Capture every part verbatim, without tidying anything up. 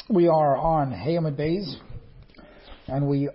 We are on Hayamid Bays, and we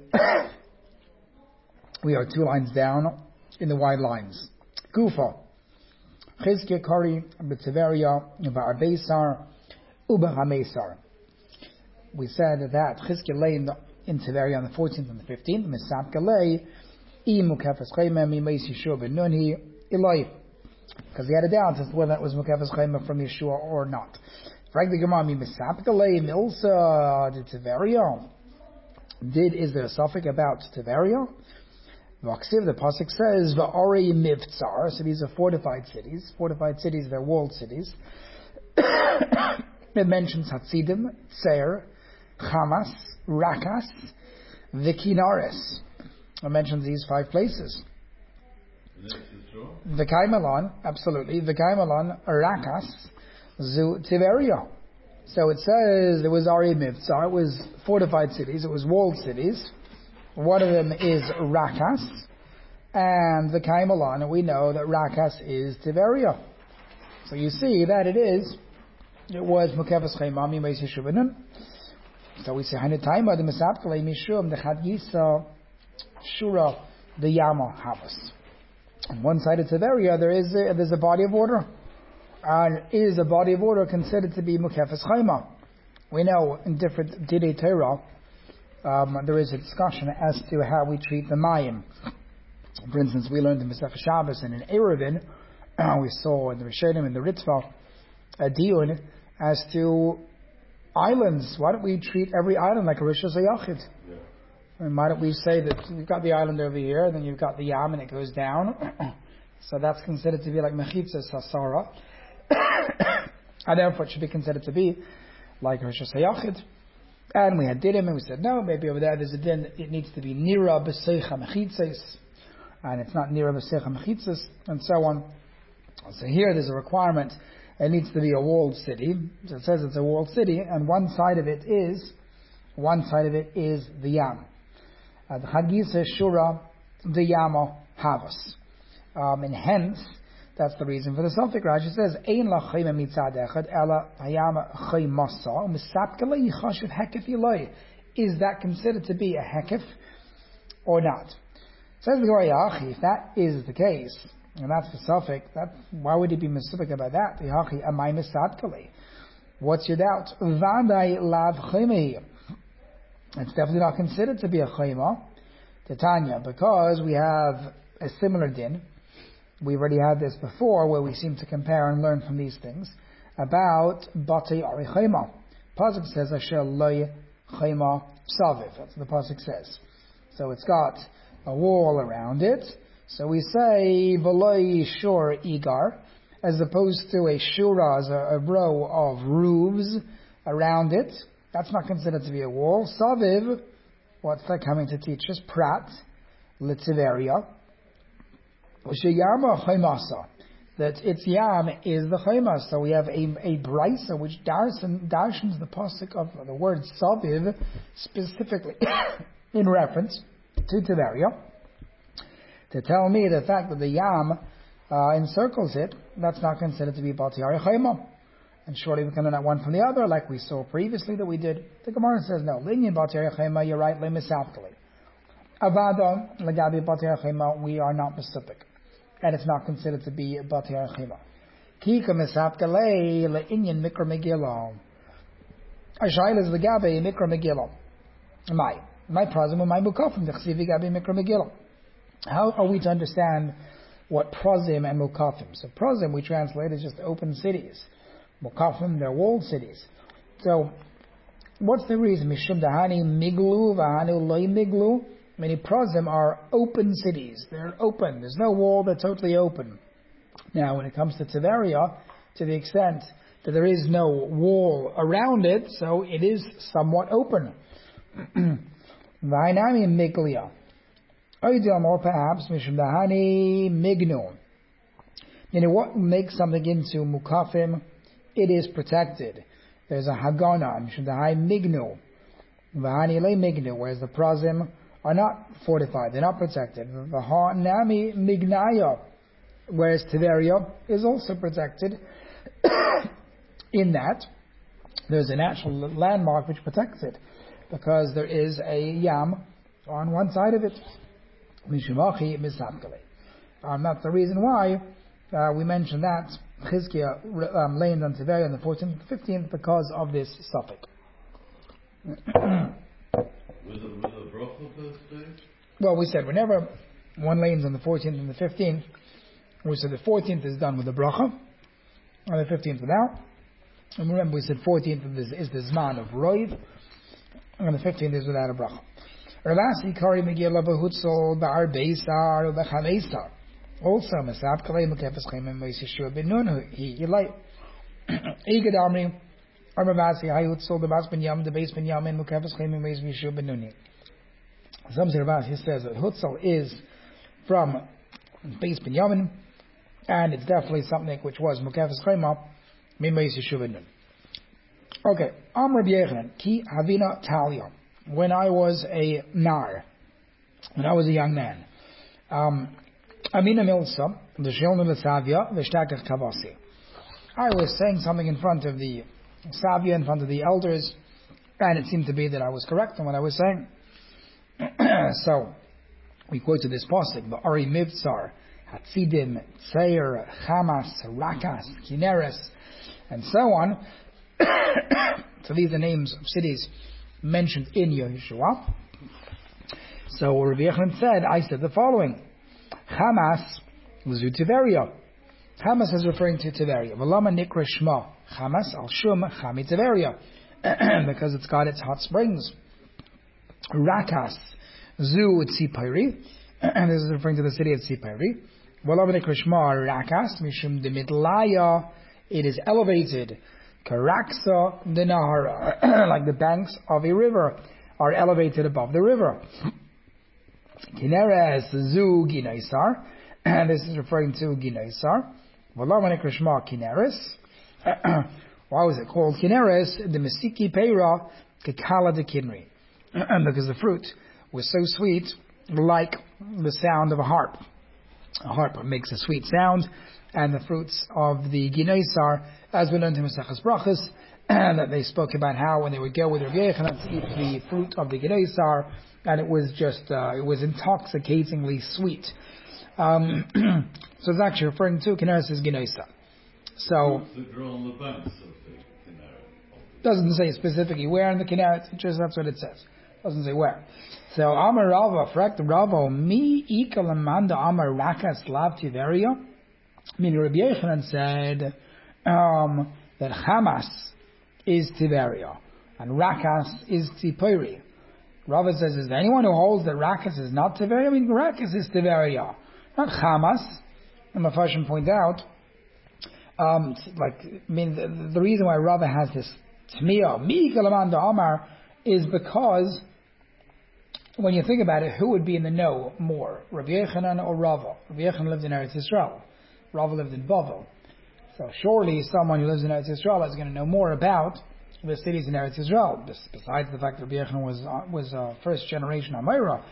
we are two lines down in the wide lines. Kufa, Chizkiah Kari, B'Tiveria, Ba'Arbeisar, Uba We said that Chizkiah lay in, the, in Tiveria on the fourteenth and the fifteenth. Misapka lay, I Mukefes Chayma, Mi Meis Yeshua ben Nuni, Eloi. Because he had a doubt as to whether that was Mukefes Chayma from Yeshua or not. Frankly, Gemara, Mi Misapka lay, Milsa, the Tiveria. Did, is there a suffix about Tiveria? Vaksiv, the pasuk says, Va'ari Mivtzar. So these are fortified cities. Fortified cities, they're walled cities. It mentions Hatzidim, Tzer, Hamas, Rakas, Vikinares. It mentions these five places. Vikaimalon, absolutely. Vikaimalon, Rakas, Zu, Tiveria. So it says there was Ari Mivtzar. It was fortified cities. It was walled cities. One of them is Rakas, and Vikaimalon. And we know that Rakas is Tiveria. So you see that it is. It was Mukefes Chayma, Mi Meis Yeshua ben Nun. So we say, Hanetaima, the Mesapkele, Mishum, the Chadgisa, Shura, the Yama Havas. On one side of Tiveria, there is a, there's a body of water. And is a body of water considered to be Mukefes Chayma? We know in different Didei Torah, um, there is a discussion as to how we treat the Mayim. For instance, we learned in Masechah Shabbos and in Eruvin, uh, we saw in the Rishonim and the Ritva, a diun as to islands. Why don't we treat every island like a Rishos HaYachid? Yeah. And why don't we say that you've got the island over here, then you've got the Yam and it goes down. So that's considered to be like Mechitzah Sasara. And therefore it should be considered to be like Rishos HaYachid. And we had Didim and we said, no, maybe over there there's a din, it needs to be Nira B'Seicha Mechitzes. And it's not Nira B'Seicha Mechitzes, and so on. So here there's a requirement. It needs to be a walled city. So it says it's a walled city, and one side of it is, one side of it is the Yam. Uh, the Chadgisa Shura, the Yama Havas. Um, and hence, that's the reason for the suffix. Rashi says, Ein la chayma mitzad echad, ela hayama chaymasa, u'misapkele yichashiv hekef iloi. Is that considered to be a hekef or not? Says the Gemara, if that is the case, and that's the suffix, that, why would he be misupik about that? What's your doubt? It's definitely not considered to be a chayma, Titania, because we have a similar din. We've already had this before, where we seem to compare and learn from these things, about Batei Ari Chayma. Pasuk says, Asher loy chayma saviv. That's what the Pasuk says. So it's got a wall around it. So we say V'loi shor igar, as opposed to a shura, as a, a row of roofs around it. That's not considered to be a wall. Saviv, what's that coming to teach us? Prat, Litziveria. Sheyama chaymasa, that its yam is the chaymas. So we have a, a brisa which darshans the pasuk of the word saviv specifically in reference to Tiveria, to tell me the fact that the Yam uh, encircles it, that's not considered to be Batiyari Chayma. And surely we can learn that one from the other, like we saw previously that we did. The Gemara says, no, Linyan Batiyari Chayma, you're right, Lemisapkali. Avada, Lagabi Batiyari Chayma, we are not specific. And it's not considered to be Batiyari Chayma. Kika Misapkale, Le'inyan Mikra Megillah. Ashayla is Lagabi Mikra Megillah. My, my problem with my Mukafim, the Chsivi Gabi Mikra Megillah. How are we to understand what prozim and mukafim? So prozim we translate as just open cities. Mukafim, they're walled cities. So what's the reason? Mishum dahani miglu v'hanu loy miglu. Many prozim are open cities. They're open. There's no wall. They're totally open. Now when it comes to Tiveria, to the extent that there is no wall around it, so it is somewhat open. V'hainami miglia. Or perhaps Mishum Dahani Mignu. You know what makes something into Mukafim? It is protected. There's a Hagana, Mishum Dahani Mignu. Vahani Le Mignu, whereas the Prazim are not fortified, they're not protected. Vahanami Mignaya, whereas Tiveria is also protected in that there's a natural landmark which protects it, because there is a yam on one side of it. Mishumachi misapkale. Um, that's the reason why uh, we mentioned that Chizkiah um, reigned on Tiberia on the fourteenth and fifteenth, because of this suffix. With a, with a bracha those days? Well, we said whenever one lanes on the fourteenth and the fifteenth, we said the fourteenth is done with the bracha, and the fifteenth without. And remember, we said fourteenth is, is the Zman of Roiv, and the fifteenth is without a bracha. Ravasi Kari Megillah Behutzol Ba'ar Beisar B'Chamesar. Also, Masab Kalei Mekefes Chaim Meisishua Ben Nun He Yilai. Egad Amri Armavasi Hayutzol the Bas Ben Yam the Beis Ben Yam and Mekefes Chaim Meisishua Ben Nun. Some Ravasi says that Hutzol is from Beis Ben Yamin, and it's definitely something which was Mekefes Chaim Meisishua Ben Nun. Okay, Amr B'Yechanan Ki Havina Talia. When I was a nar, when I was a young man, um, Amina Milsa, the Shilna Savia, the Shtakach Kavasi. I was saying something in front of the Savia, in front of the elders, and it seemed to be that I was correct in what I was saying. So, we quoted this pasuk, the Ari Mivtsar, Hatzidim, Tseir, Chamas, Rakas, Kineres, and so on. So these are names of cities mentioned in Yehoshua. So Rabbi Yochanan said, I said the following: Hamas zu Tiberia. Hamas is referring to Tiberia. V'lama nikra shma Hamas al shum chami Tiberia, because it's got its hot springs. Rakas zu Tzipiri, and this is referring to the city of Tzipiri. V'lama nikra shma Rakas mishum demidlaya. It is elevated. Karaksa the Nahara, like the banks of a river are elevated above the river. Kineres zu Ginaisar, and this is referring to Ginaisar. V'lamane Krishma Kineres. Why was it called Kineres? The Mesiki Peira Kekala de Kinri, because the fruit was so sweet, like the sound of a harp. A harp makes a sweet sound, and the fruits of the Ginaisar, as we learned in Maseches Brachos, and that they spoke about how when they would go with Rabbi Yochanan to eat the fruit of the Ginaisar, and it was just, uh, it was intoxicatingly sweet. Um, so it's actually referring to Kineres' Ginaisar. So, that grow on the banks of the Kinneret. Doesn't say specifically where in the Kinneret, just that's what it says. Doesn't say where. So, Amar Rava, Frakt Rava, Mi Ikalamanda Amar Rakas Lav Tiveria. I mean, Rabbi Yochanan said um, that Hamas is Tiberia and Rakas is Tzipori. Rava says, is there anyone who holds that Rakas is not Tiberia? I mean, Rakas is Tiberia, not Hamas. And Mefashim point out, um, like, I mean, the, the reason why Rava has this Tmiya, Mi Kalamanda Amar, is because when you think about it, who would be in the know more, Rabbi Yochanan or Rava? Rabbi Yochanan lived in Eretz Yisrael. Rava lived in Bavel. So surely someone who lives in Eretz Yisrael is going to know more about the cities in Eretz Yisrael, besides the fact that Rabbi Yochanan was, uh, was uh, first generation Amira.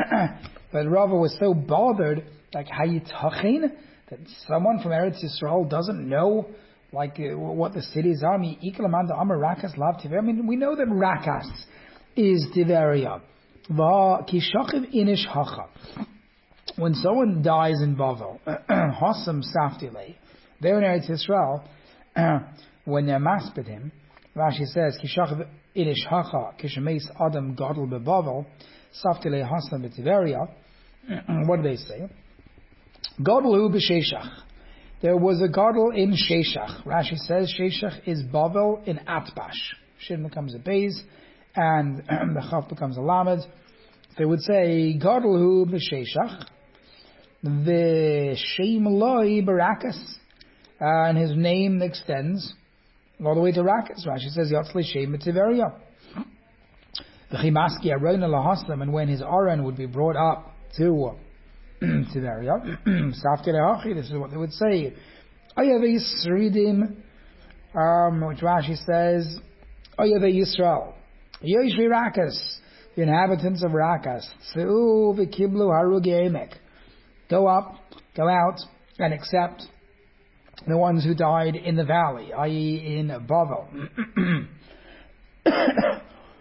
But Rava was so bothered, like, Hayitachin, that someone from Eretz Yisrael doesn't know, like, uh, what the cities are. I mean, Ikalamanda Amar Rakas Lav Tiveria. I mean, we know that Rakas is Tiveria. Va Kishachiv Inish Hacha. When someone dies in Bavel, Hossam Saftile, there in Eretz Yisrael, when they're masped him, Rashi says, Kishachav Inish Hacha, Kishameis Adam Gadol Bebavel, Saftile Hossam Betiveria. What do they say? Gadol Hu B'Sheshach. There was a Gadol in Sheshach. Rashi says Sheshach is Bavel in Atbash. Shin becomes a Beis, and the Chaf becomes a Lamed. They would say Gadol Hu B'Sheshach. The Shem Loi Barakas, and his name extends all the way to Rakas. Rashi says Yatzli Shem Tiveria. The Chimaski Aron Lahaslam, and when his Aron would be brought up to Tiveria, Safke Lehachi, this is what they would say. Ayave Yisridim, um, which Rashi says, Ayave Yisrael, Yoshvi Rakas, the inhabitants of Rakas, Seu Vikiblu Harugi Emek. Go up, go out, and accept the ones who died in the valley, that is in Bavel.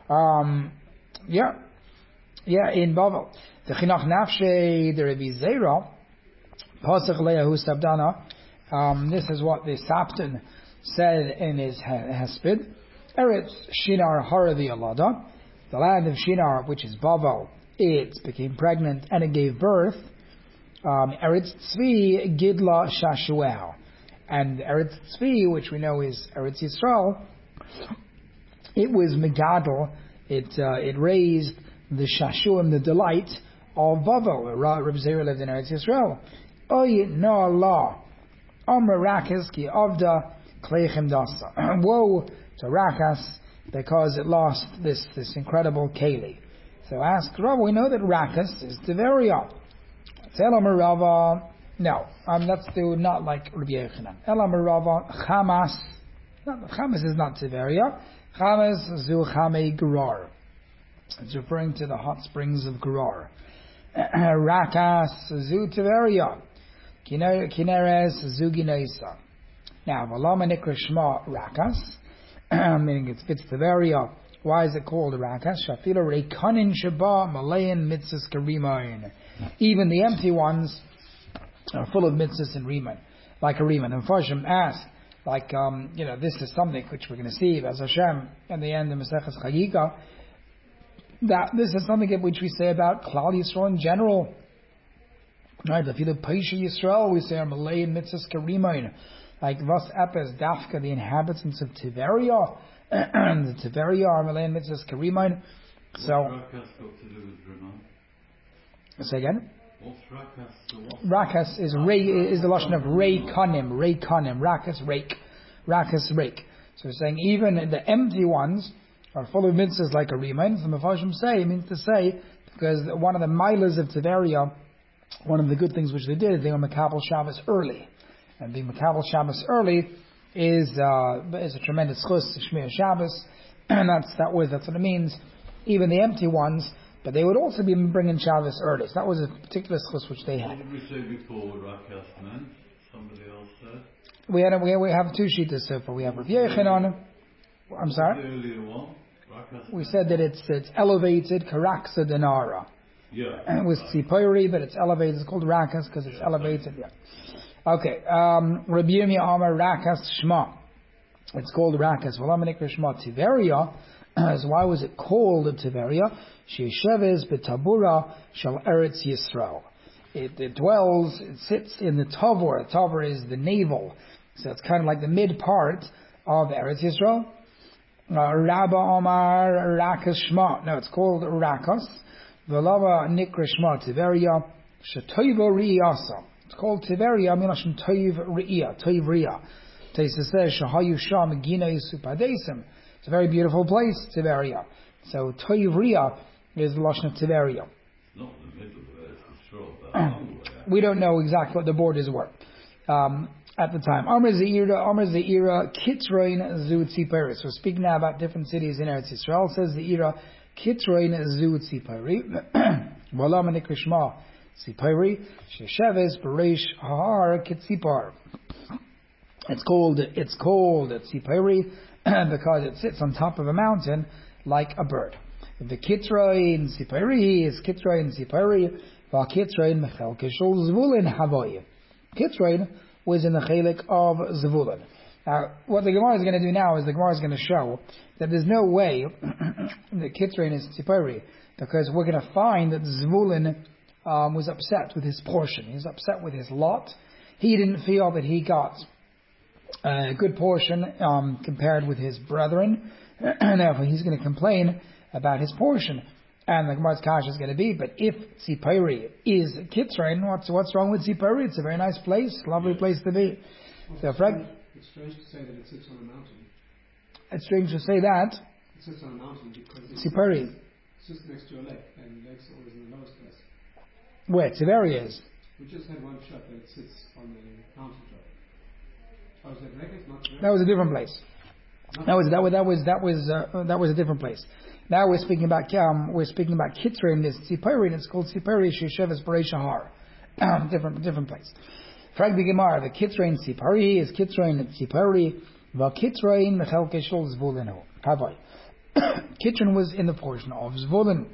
Um, yeah, yeah, in Bavel. The Chinuch Nafshe, the Rebbe Zera, Pasach Leahu Sabdana. Um, this is what the Sapton said in his Hesped. Eretz Shinar Haravi Alada, the land of Shinar, which is Bavel, it became pregnant and it gave birth. Um, Eretz Tzvi Gidla Shashuel, and Eretz Tzvi, which we know is Eretz Yisrael, it was Megadol. It uh, it raised the Shashuim, the delight of Bavel. Reb Zera lived in Eretz Yisrael. Oy no Allah, Amr Rakas ki Avda Kleichem Dasa. Woe to Rakas because it lost this this incredible Keli. So ask Rav. We know that Rakas is Tiberia. Elam Rava. No, um, let's do not like Rabbi Yochanan. Elam Rava Chamas. Chamas is not Tiberia. Chamas zu Chamei Gerar. It's referring to the hot springs of Gerar. Rakas zu Tiberia. Kineres zu Gineisa. Now, Valama Nikra Shma Rakas, meaning it fits Tiberia. Why is it called Rakas? Shafila Reikanin Shaba Malayan Mitzvahs Karimain. Even the empty ones are full of mitzvahs and riman, like a riman. And Farshim asked, like, um, you know, this is something which we're going to see, as Hashem, at the end of Maseches Chagika, that this is something which we say about Klal Yisrael in general. Right? If you look Paisha Yisrael, we say our Malayan mitzvahs Karimain. Like Vas Epes Dafka, the inhabitants of Tiberia, the Tiberia are Malayan mitzvahs Karimain. So, say again. What's Rakas? Rakas is Ray, is the lashon of Ray Kanim, Ray Kanim, Rakas rake, Rakas rake. So we're saying even the empty ones are full of mitzvahs like a rimain. The Mepharshim say, it means to say, because one of the milas of Tiberia, one of the good things which they did is they were Makabel Shabbos early. And being Makabel Shabbos early is uh, is a tremendous chus, Shmir Shabbos, and that's that was that's what it means. Even the empty ones, but they would also be bringing Shabbos early. So that was a particular chus which they had. What did we say before Rakas meant? Somebody else said. We had a, we, we have two shittas so far. We have Rav Yochanan. I'm sorry. The earlier one. Rakas We said that it's it's elevated Karaksa Denara. Yeah. And it was Tzipori, but it's elevated. It's called Rakas because it's elevated. Yeah. Okay. Um, Rabbi Yirmiyah Amar Rakas Shma. It's called Rakas. Valamanik Shma Tiberia. So why was it called Tiberia? Sheisheves betabura shal Eretz Yisrael. It, it dwells, it sits in the Tavor. Tavor is the navel. So it's kind of like the mid part of Eretz Yisrael. Uh, Rabba Omar Rakas Shma. No, it's called Rakas. Velava Nikra Shma Tiberia. Shetoiva Riyasa. It's called Tiberia. Milashim Toiv Riya. Toiv Riya. Taisa says Shahayu Sham Gina Yisupadesim. It's a very beautiful place, Tiberia. So Toiv Riya is the lashon of Tiberia. Not in the middle of it, it's short, but long way. We don't know exactly what the borders were um, at the time. Amr Zeira, Amr Zeira, Kitzroin Zu Tziperi. So speaking now about different cities in Eretz Yisrael, says Zeira, Kitzroin Zu Tziperi. Valam Nikrishma Tziperi. Shesheves Bereish Har Kitzipar. It's called it's called Tziperi because it sits on top of a mountain like a bird. The Kitzroin Tziperi is Kitzroin Tziperi. Kitzroin Mechel Kishul Zvulin Havoy. Kitzroin was in the chelik of Zvulun. Now, what the Gemara is going to do now is the Gemara is going to show that there's no way that Kitzroin is Tziperi, because we're going to find that Zvulun um, was upset with his portion. He was upset with his lot. He didn't feel that he got a good portion um, compared with his brethren. Therefore, he's going to complain about his portion. And the Gemara's Kasha is going to be, but if Tzipori is Kitzroin, what's what's wrong with Tzipori? It's a very nice place, lovely place to be. Well, so, it's, Frank, strange, it's strange to say that it sits on a mountain. It's strange to say that. It sits on a mountain because it's, Tzipori. it sits next to a lake, and lakes are always in the lowest place. Where Tzipori is. We just had one shot that it sits on the mountain top. Oh, is that Rekes? Not Rekes? That was a different place. That was that was that was that was uh, that was a different place. Now we're speaking about um, we're speaking about Kitzroin. This Tzipori, and it's called Tzipori Shesheves Berei Shahar. Different different place. Frag the Gemara. The Kitzroin Tzipori is Kitzroin Tzipori. The Kitzroin Mechel Keshul Zvulinu. Kavai. Kitron was in the portion of Zvulun.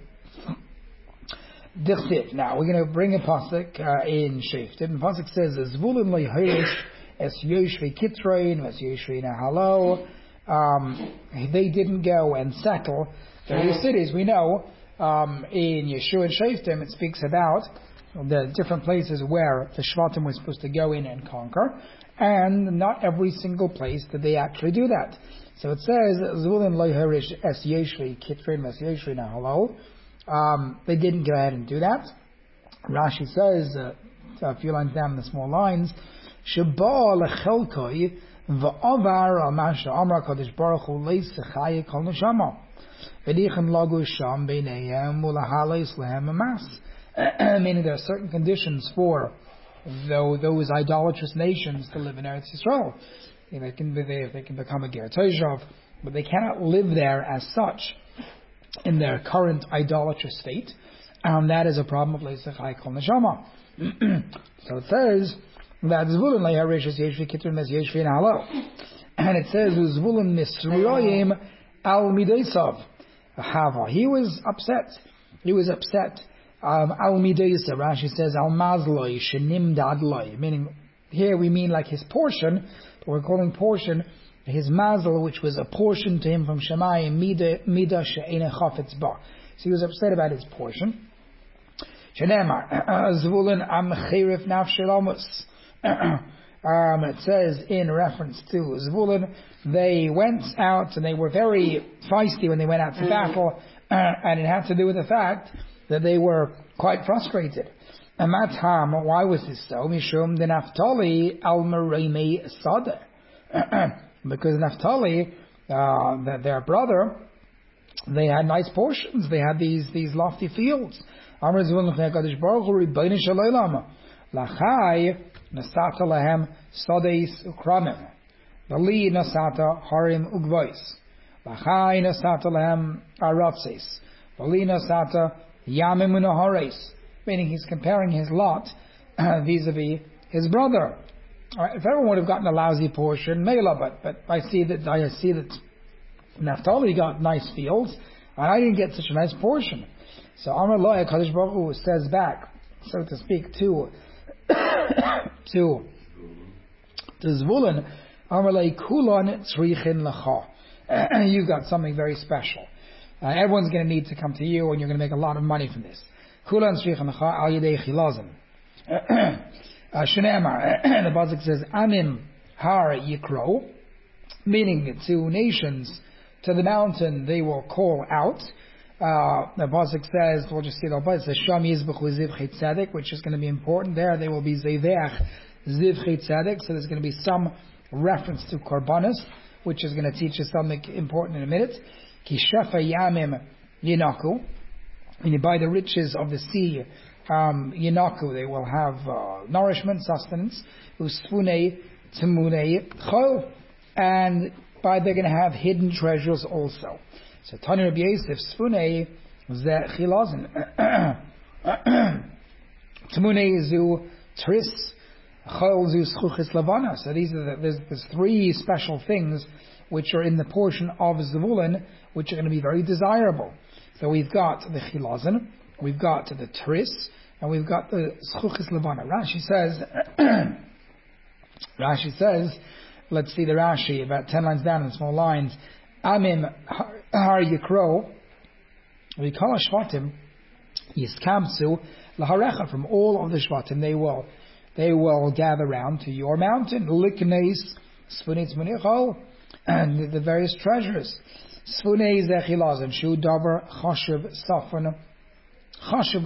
Dichtiv. Now we're going to bring a pasuk uh, in Sheftim. The pasuk says, "Zvulun lo yhirish es yoshvi Kitron es yoshvi nahalo." Um, they didn't go and settle various cities. We know um, in Yeshua and Sheftim it speaks about the different places where the Shvatim was supposed to go in and conquer, and not every single place did they actually do that. So it says, "Zvulun lo yhirish es yoshvi Kitron es yoshvi nahalo." Um, they didn't go ahead and do that. Rashi says, uh, a few lines down in the small lines, Sheba lechelkoi v'avar al masha amra kadosh baruch hu leisechaya kol neshama v'dichem lagu sham b'neihem u'lahalos lehem amas. Meaning there are certain conditions for though those idolatrous nations to live in Eretz Yisrael. You know, they can be, they, they can become a ger tozhov, but they cannot live there as such in their current idolatrous state, and that is a problem of Leisachai Kol Neshama. So it says that Zvulun Leiharish is Yeshvi Kitron as Yeshvi in Halo, and it says Zvulun Misroyim Al Mideisav Hava. He was upset. He was upset. Um, Al Mideisav. Rashi says Al Mazloi Shenim Dadloi, meaning here we mean like his portion. But we're calling portion his mazel, which was a portion to him from Shemayim, mida she'ene chafetz ba. So he was upset about his portion. Shenemar, Zvulun am cherif nafshel amos. It says in reference to Zvulun, they went out and they were very feisty when they went out to battle, and it had to do with the fact that they were quite frustrated. And matam, why was this so? Mishum de Naphtali al mereme sadeh. Because Naphtali, uh, their brother, they had nice portions. They had these these lofty fields. Amar Zvulun Kadosh Baruch Hu Ribono Shel Olam Lachai Nasata Lahem Sodeis Ukramim V'li Nasata Harim Ugvois Lachai Nasata Lahem Aratzes V'li Nasata Yamim Unahares. Meaning he's comparing his lot uh, vis-a-vis his brother. Right, if everyone would have gotten a lousy portion, Mela, but but I see that I see that Naphtali got nice fields, and I didn't get such a nice portion. So Amar Lo Kadosh Baruch Hu says back, so to speak, to to to Zvulun, Amar Lo Kulon Tzrichin Lecha. You've got something very special. Uh, everyone's going to need to come to you, and you're going to make a lot of money from this. Kulon Tzrichin Lecha Al Yedei Chilazim. Uh, Shneimar, the pasuk says, Amim Har Yikro, meaning to nations, to the mountain they will call out. Uh, the pasuk says, we'll just see the pasuk, it says, Sham Yizbechu Zivchei Tzedek, which is going to be important there. They will be Zevech Zivchei Tzedek, so there's going to be some reference to Korbanos, which is going to teach us something important in a minute. Ki Shefa Yamim Yinaku, meaning by the riches of the sea, Um, Yinaku, they will have uh, nourishment, sustenance. Usfunei Timunei Chol, and by they're going to have hidden treasures also. So Tani Rabbi Yosef Sfunei Ze Chilazin Timunei Zu Tris Chol Zu Schuchis Lavana. So these are the, there's, there's three special things which are in the portion of Zvulun, which are going to be very desirable. So we've got the Chilazin, we've got the Tris, and we've got the Schuchis Levana. Rashi says, Rashi says, let's see the Rashi, about ten lines down in small lines, Amim Har Yikro, we call a Shvatim, Yiskamsu, Laharecha, from all of the Shvatim, they will, they will gather round to your mountain, Likneis, Sfunei Tzmunichol, and the various treasures. Sfunei Zechilaz, and Shu Davar, Chashiv, Safran, Chashiv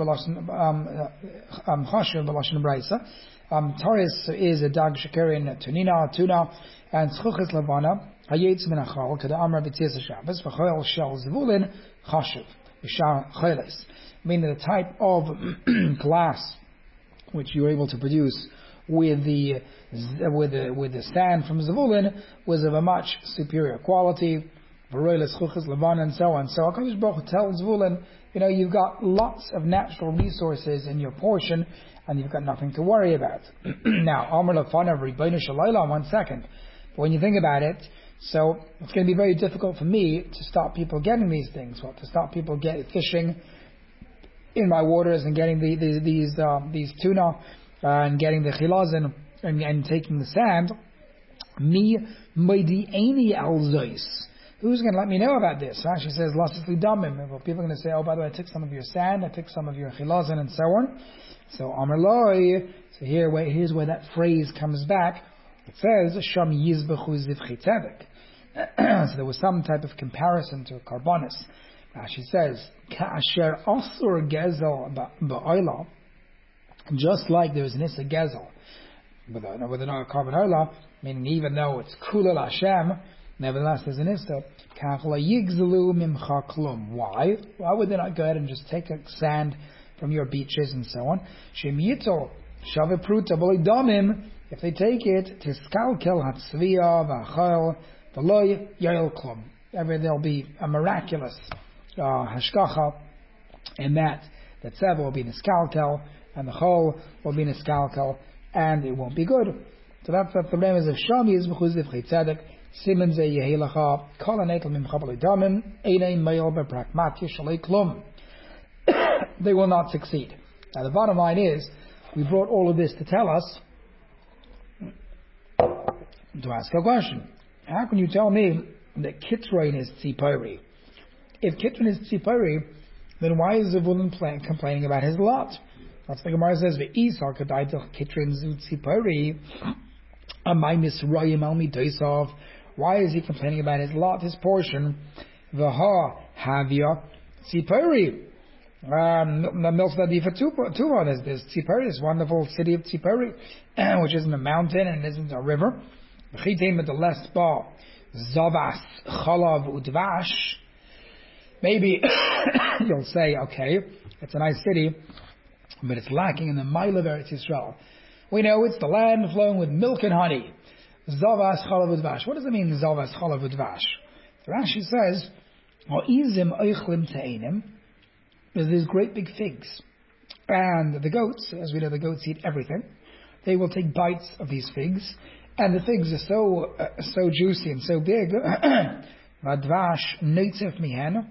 B'Lashon Braisa. Taris is a dag shekerin tunina, tuna, and Schuchis Levana, Hayetz Min Achal, to the Amar B'Tzias Shabbos, V'choyel Shel Zvulun, Chashiv, B'Shar Chayles. Meaning the type of glass which you were able to produce with the with the with the sand from Zvulun was of a much superior quality. V'roiles Schuchis Levana, and so on. So HaKadosh Baruch Hu tells Zvulun, you know, you've got lots of natural resources in your portion, and you've got nothing to worry about. Now, Amar Lefanav Ribono Shel Olam, one second. But when you think about it, So it's going to be very difficult for me to stop people getting these things. Well, to stop people get fishing in my waters and getting the, the, these um, these tuna uh, and getting the chilazin and, and taking the sand. Me moidi'eni al zois. Who's going to let me know about this? So she says, "Lasli damim." Well, people are going to say, "Oh, by the way, I took some of your sand, I took some of your chilazin, and so on." So Amar Loi. So here, where, here's where that phrase comes back. It says, "Sham yizbechu zivchi tzedek." So there was some type of comparison to a karbonis. She says, "Ka'asher asur gezel ba'oila," just like there is an issa gezel with a with a carbon oila, meaning even though it's kulal Hashem, nevertheless there's an issa. Ka'achla yigzelu mimcha klum. Why? Why would they not go ahead and just take a sand from your beaches and so on? Shem yitol shave pruta b'lidomim. If they take it, tiskalkel hatzviya v'achol v'loy yael klum. There'll be a miraculous uh, hashkacha in that. That tzeva will be niskalkel, and the chol will be niskalkel, and it won't be good. So that's, that's the remez of Sham Yizbechu Zivchei Tzedek, Simen Ze Yehelacha, Kol HaNetel Mimcha B'Lidamim, Einei Meil B'Prakmatya Shalei Klum. They will not succeed. Now the bottom line is, we brought all of this to tell us, to ask a question. How can you tell me that Kitron is Tzipori? If Kitron is Tzipori, then why is Zevulun complaining about his lot? That's the Gemara says, "Ve'isar kadaitach Kitron zu Tzipori, amay misrayim al midosav." Why is he complaining about his lot, his portion? V'ha havya Tzipori. Milsnadifa Tuva. There's this Tzipori, this wonderful city of Tzipori, which isn't a mountain and isn't a river. V'chitim the lest ba zavas chalav udvash. Maybe you'll say, okay, it's a nice city, but it's lacking in the mile of Eretz Yisrael. We know it's the land flowing with milk and honey. Zavas chalav udvash. What does it mean, zavas chalav udvash? Rashi says, ha'izim oichlim te'enim. There's these great big figs. And the goats, as we know, the goats eat everything. They will take bites of these figs. And the figs are so uh, so juicy and so big. Vadvash noitzef mihen.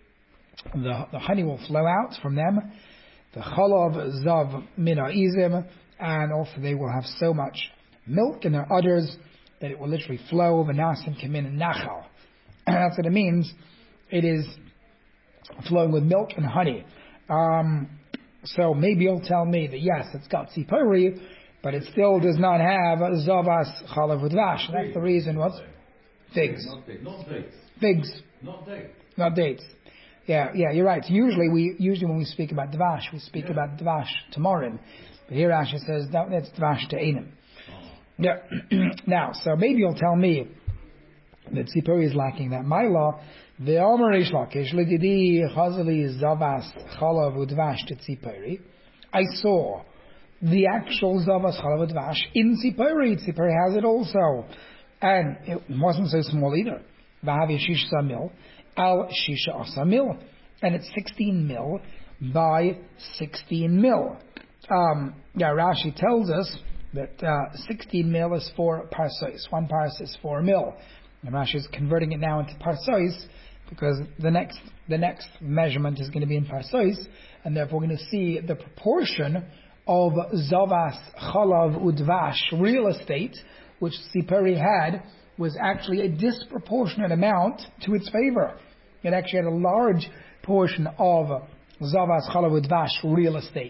The the honey will flow out from them. The chalav zav min ha'izim, and also they will have so much milk in their udders that it will literally flow. V'nasim kamin nachal. That's what it means. It is flowing with milk and honey. Um, so maybe you'll tell me that yes, it's got tzipori, but it still does not have zavas chalav udvash. That's the reason. What? Figs. Not dates. Not dates. Figs. Not dates. Not dates. Yeah, yeah, you're right. Usually, we usually when we speak about dvash, we speak yeah. about dvash tamarim, but here Rashi says that that's dvash te'enim. Oh. Yeah. Now, so maybe you'll tell me that tzipori is lacking that. My law, the Omer Reish Lakish l'didi chazali zavas chalav udvash to tzipori. I saw the actual zavas chalav udvash in tzipori. Tzipori has it also, and it wasn't so small either. V'havi shisha mil al shisha asa mil, and it's sixteen mil by sixteen mil. Um, yeah, Rashi tells us that uh, sixteen mil is four parsos. One parsos is four mil. And Rashi is converting it now into parsos because the next the next measurement is going to be in parsos, and therefore we're going to see the proportion of zavas chalav udvash real estate, which Tzipori had, was actually a disproportionate amount to its favor. It actually had a large portion of zavas chalav udvash real estate.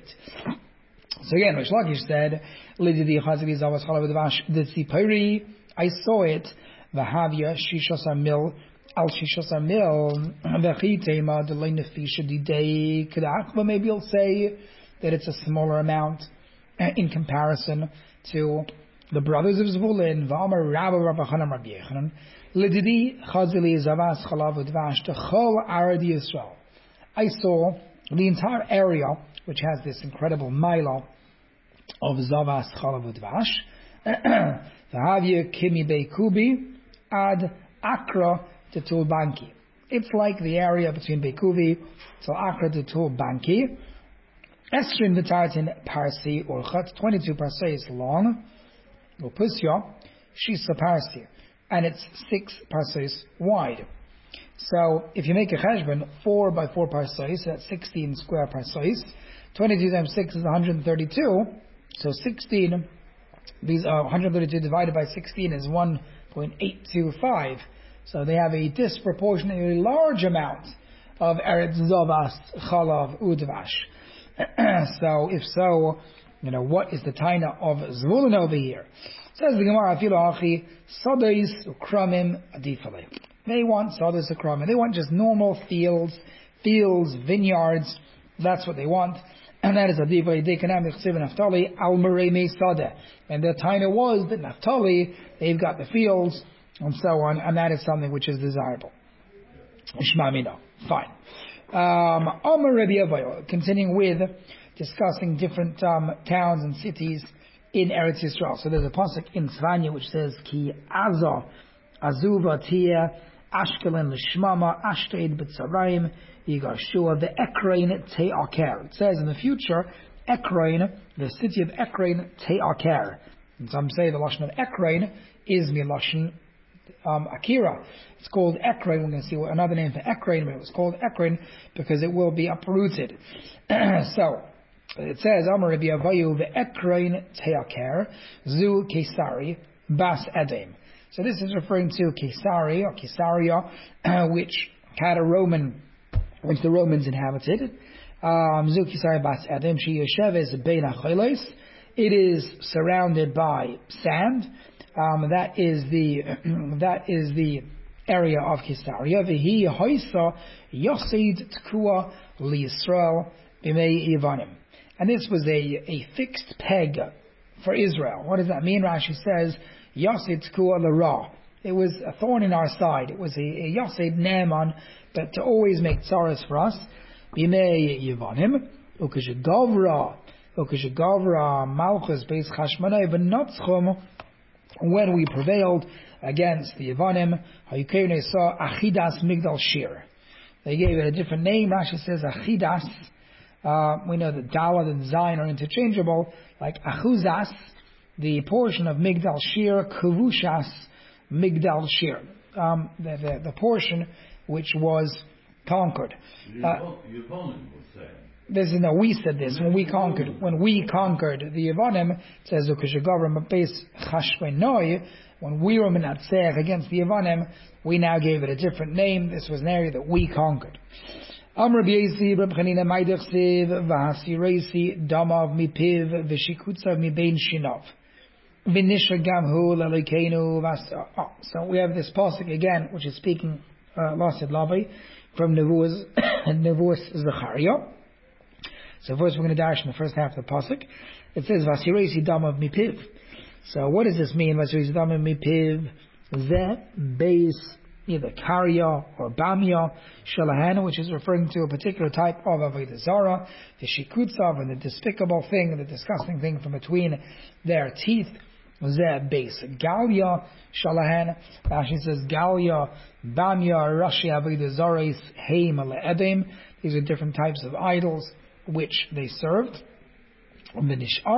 So again, Reish Lakish said, "Lididi chazvi zavas chalav udvash the Tzipori. I saw it. V'havya shishas mil al shishas mil v'chitema delay nefisha didei kedach." But maybe you'll say that it's a smaller amount in comparison to the brothers of Zvulun. V'amar Rabba Rabba Chanam Rabbi Yechanan l'didi chazili zavas chalav udvash techol arad Yisrael. I saw the entire area which has this incredible mila of zavas chalav udvash. V'havya kimi beikubi ad Akra to Tulbanki. It's like the area between Beikuvi to Akra to Tulbanki. Esrin v'tartin parsi or chat, twenty-two parseis long. Opusya, shisa parsi. and it's six parsos wide. So if you make a cheshbon, four by four parsos, that's sixteen square parsos. twenty-two times six is one hundred thirty-two. So sixteen, these are one hundred thirty-two divided by sixteen is one point eight two five. So they have a disproportionately large amount of eretz zovas, chalav, udvash. So if so, you know, what is the taina of Zvulun over here? Says the Gemara, Afilu Achi, Sadais Ukramim Adifale. They want Sadais Ukramim. They want just normal fields, fields, vineyards. That's what they want. And that is Adifale. Dekanam Yichsiv Naftali, Al Merei Sadeh. And the taina was that Naftali, they've got the fields, and so on, and that is something which is desirable. Shema Mina. Fine. Um, Amar Rabbi Avayo, continuing with discussing different um, towns and cities in Eretz Yisrael. So there's a pasuk in Tzvanya which says, Ki Aza, Azuva Tia, Ashkelon Lishmama, Ashtreid B'Tzarayim, Yigashua, the Ekrain Te'aker. It says in the future, Ekrain, the city of Ekrain Te'aker. And some say the Lashon of Ekrain is Milashon um, Akira. It's called Ekrain. We're going to see what another name for Ekrain, but it was called Ekrain because it will be uprooted. So, it says, Amar Rabbi Avayu, the Ekrain Te'aker, Zu Kesari, Bas Edem. So this is referring to Kesari, or Kesaria, uh, which had a Roman, which the Romans inhabited. Um, Zu Kesari Bas Edem, She Yoshev is Bein HaCholos. It is surrounded by sand. Um, that is the, that is the area of Kesaria. V'hi Hoisa Yosid Tkua L'Yisrael B'mei Yivanim. And this was a, a fixed peg for Israel. What does that mean? Rashi says, Yosid Tkua L'Ra. It was a thorn in our side. It was a, a Yosid Naaman, but to always make tzaras for us. B'mei Yivanim. Ukeshagavra. Ukeshagavra Malchus Beis Chashmonai V'notzchum. When we prevailed against the Yevanim, Hayukevne saw Achidas Migdal Shir. They gave it a different name. Rashi says Achidas. Uh, we know that Dalad and Zayin are interchangeable, like Achuzas, the portion of Migdal Shir, Kavushas Migdal Shir, um, the, the, the portion which was conquered. Uh, this is no, we said this when we conquered. When we conquered the Yevanim, it says Ukeshagavram Beis Chashvenoi. When we were Menatzech against the Yevanim, we now gave it a different name. This was an area that we conquered. Amr B'Yesi, Reb Chanina Maidach Siv, V'Hasi Reisi, Damav Mipiv, V'Shikutzav Mibein Shinov, V'Nisha Gamhu, Lalikeinu, V'Asa. Oh, so we have this pasuk again, which is speaking, uh, Lasid Lavi, from Nevuas, Nevuas Zechariah. So first we're going to dash in the first half of the pasuk. It says, V'Hasi Reisi, Damav Mipiv. So what does this mean? V'Hasi Reisi, Damav Mipiv, Ze, Beis, either Karya or Bamya, Shalahan, which is referring to a particular type of Avodah Zarah, the Shikutzav, and the despicable thing, the disgusting thing from between their teeth, Zeh base. Galia, Shalahan, Rashi says Galia, Bamya, Rashi Avodah Zarah, Heim Le'edem. These are different types of idols which they served. And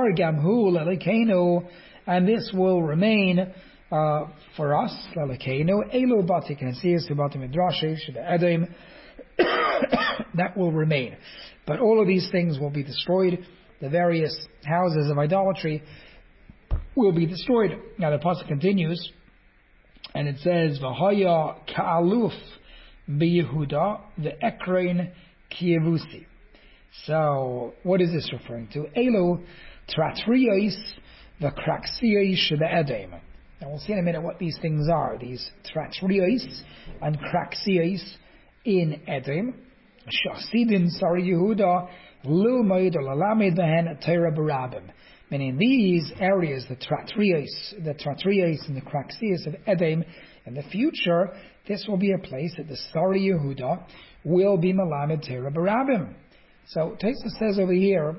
this will remain Uh, for us, Elu Bati Kansias, Bati Midrashish, the Edom, that will remain. But all of these things will be destroyed. The various houses of idolatry will be destroyed. Now the pasuk continues, and it says, V'haya ka'aluf b'Yehuda, the Ekrain Kievusi. So, what is this referring to? Elu Tratrios, the Kraxios, the Edom. Now we'll see in a minute what these things are. These Tratrios and Kraxios in Edom. Shasidim, sorry, Yehuda, Lumaid or Lalamid Behen, Torah Barabim. Meaning these areas, the Tratrios, the Tratrios and the Kraxios of Edom, in the future, this will be a place that the sorry Yehuda will be Malamed Torah Barabim. So Tosfos says over here,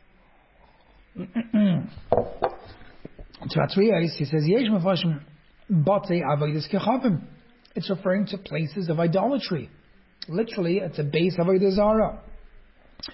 Tratrios, he says, Yesh Mefashim Bate Avodas Kechavim. It's referring to places of idolatry. Literally, it's a base of Avodah Zarah.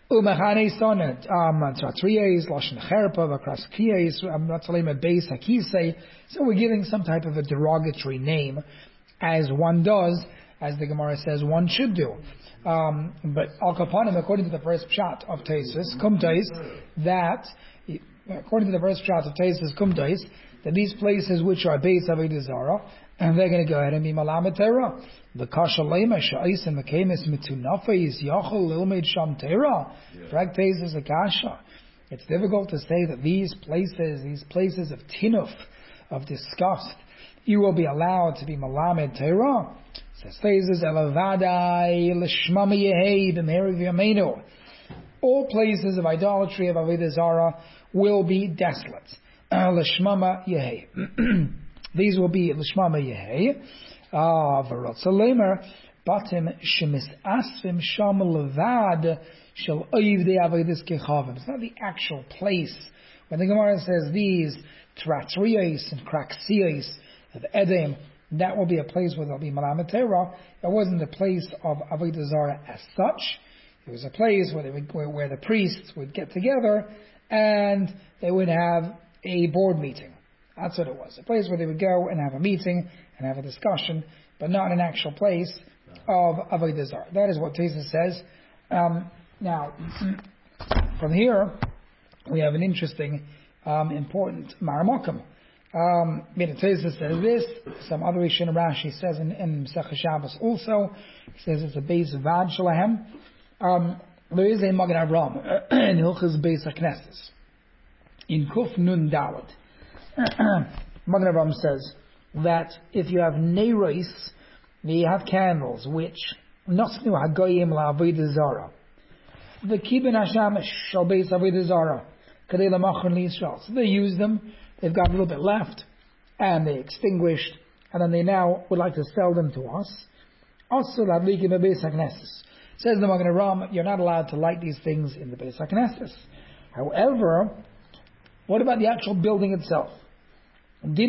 Umachane sonet, um, Tratriyes, Lashon Cherpa, Vakraskiyes, Ratzalim Beis Hakisei. So we're giving some type of a derogatory name, as one does, as the Gemara says one should do. Um, but Al Kapanim, according to the first pshat of Taisus, Kumtais, that, according to the first pshat of Taisus, Kumtais, that these places which are Beis Avodah Zarah, and they're going to go ahead and be Malamet Terah. The Kasha Lema Sha'is and Mekemis Mitunafais Yachol Lilmed Sham Terah. Fractes is a Kasha. It's difficult to say that these places, these places of tinuf, of disgust, you will be allowed to be Malamed Terah. Says Taisus Elavadai Lishmami Yehei B'meri V'yameinu. All places of idolatry of Avodah Zarah will be desolate. Lishmama Yehei. These will be Lishmama Yehei. Ah, V'rotzalemer Batim Shemis Asvim Sham Levad Shel Oyivdei Avodas Kechavim. It's not the actual place. When the Gemara says these Tratriyos and Kraksiyos of Edom, that will be a place where there'll be Malamet Terah. It wasn't a place of Avodah Zarah as such. It was a place where, they would, where, where the priests would get together and they would have a board meeting. That's what it was. A place where they would go and have a meeting and have a discussion, but not an actual place of Avodah Zarah. That is what Taisus says. Um, now, from here, we have an interesting, um, important Maramakim. Um, Taisus says this. Some other Rishon Rashi says in, in Masechah Shabbos also. He says it's a Beis Vad Shalahem. Um, there is a Magen Avraham in Hilchos Beis HaKnesses in Kuf Nun Daled. Magen Avraham says that if you have neiros, you have candles which nosnu hagoyim la'avodah zara, the kibbutz hasham shal beis avodah zara kadei lamachon liYisrael. So they use them. They've got a little bit left, and they extinguished, and then they now would like to sell them to us. Also, ladlikim beis haknesses. Says the Magen Avraham, you're not allowed to light these things in the beis haknesses. However, what about the actual building itself? He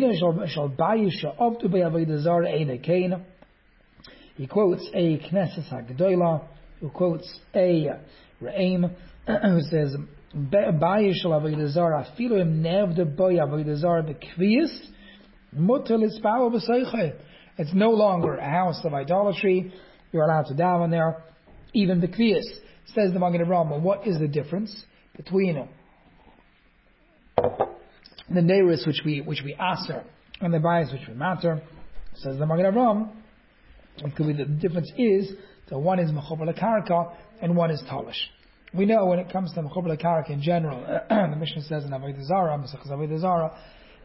quotes a Knesses HaGedolah, who quotes a Re'im, who says, it's no longer a house of idolatry. You're allowed to daven there, even the Kviyas. Says the Magen Avraham, what is the difference between the neiros which we which we aser and the bias which we matter? Says the Magen Avraham, it could be the difference is that one is mechober lekarka and one is talish. We know when it comes to mechober lekarka in general, the Mishnah says in Avodah Zarah, Masechus Avodah Zarah,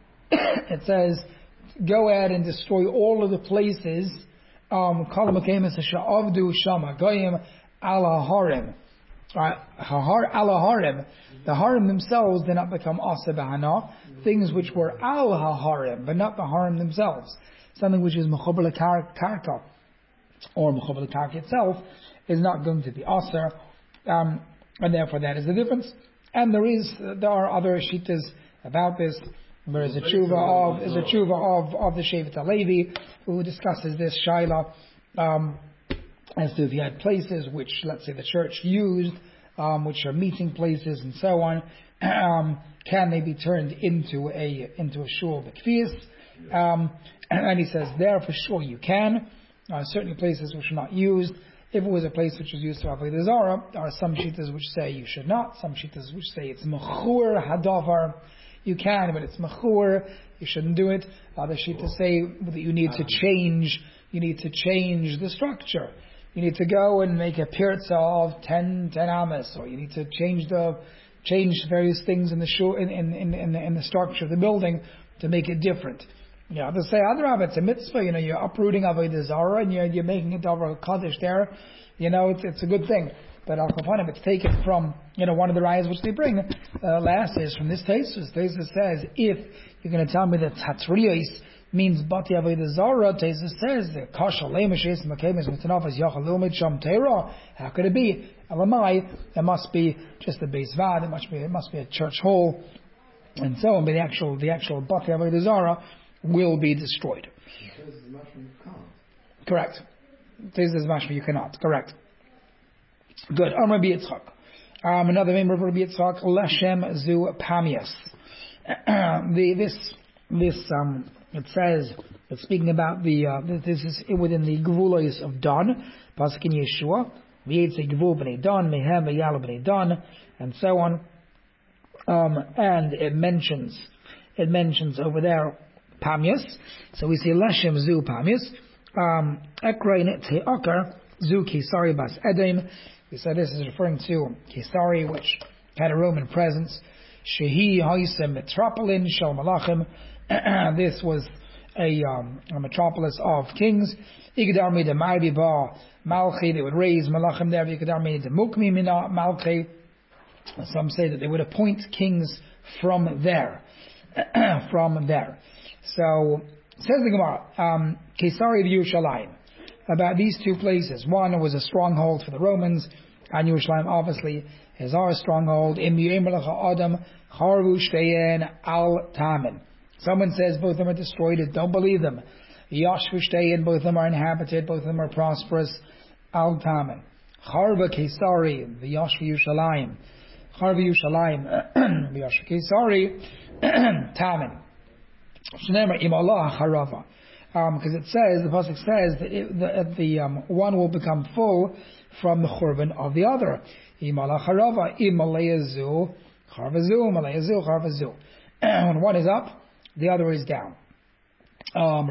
it says, go ahead and destroy all of the places. Um, kol mekemes she'avdu shama goyim ala harim. Right, Har ala harim. The harim themselves did not become asa b'hana. Things which were al harim, but not the harim themselves. Something which is mechober lekarka or mechober lekarka itself is not going to be asa, um, and therefore that is the difference. And there is there are other shittas about this. There is a tshuva of is a tshuva of of the Shevet HaLevi who discusses this shaila. Um, as to if you had places which, let's say, the church used, um, which are meeting places and so on, um, can they be turned into a into a shul b'kfiyas? Um, and he says there for sure you can. Uh, certain places which are not used. If it was a place which was used for Avodah Zarah, there are some shittas which say you should not. Some shittas which say it's mechur hadavar. You can, but it's mechur. You shouldn't do it. Other shittas say that you need to change. You need to change the structure. You need to go and make a pirza of ten, ten amas, or you need to change the change various things in the shul, in in in, in, the, in the structure of the building to make it different. You know, to say Adrab, it's a mitzvah. You know, you're uprooting Avodah Zarah and you're you're making it over a kaddish there. You know, it's it's a good thing. But al kapanim, it's taken from you know one of the rayas which they bring. Uh, last is from this Taisus. Taisus says if you're going to tell me that tatriyos means Bati Avodah Zarah, Taisus says, Kasha Leimeshes Makemes Mitanafas Yachalilmid Sham Teira. How could it be? Elamai, it must be just a base vad, it must be it must be a church hall, and so on, but the actual the actual Bati Avodah Zarah will be destroyed. Correct. Taisus Mashma you cannot. Correct. Good. Amar Rabbi Yitzchak. Um, another member of Rabbi Yitzchak, Lashem Zu Pamias. the, this, this, um, it says, it's speaking about the, uh, this is within the Gevulos of Dan, Pasuk in Yeshua, V'yetze Gevul B'nei Dan, Mehem V'yalu B'nei Dan, and so on. Um, and it mentions, it mentions over there, Pamias. So we see Lashem Zu Pamias. Um, Ekrein Te'akar Zu Kisari Bas Edom. We said this is referring to Kisari, which had a Roman presence. Shehi Haisem Metropolin Shal Malachim. This was a, um, a metropolis of kings. Igdar Mida Ma'bi Ba Malchi. They would raise Malachim there. Igdar Mida Mukmi Mina Malchi. Some say that they would appoint kings from there. from there. So, says the Gemara, um, Kesari Yerushalayim, about these two places. One was a stronghold for the Romans, and Yerushalayim obviously is our stronghold. Im Adam Harvu Shteyen Al Tamin. Someone says both of them are destroyed. Don't believe them. Yashvu Shteyen, both of them are inhabited, both of them are prosperous. Al Tamin. Harva Kesari, the Yashvu Yerushalayim. Harva Yerushalayim, the Yashvu Kesari, Tamin. Because um, it says, the pasuk says that it, the, the um, one will become full from the churban of the other. When one is up, the other is down. Um,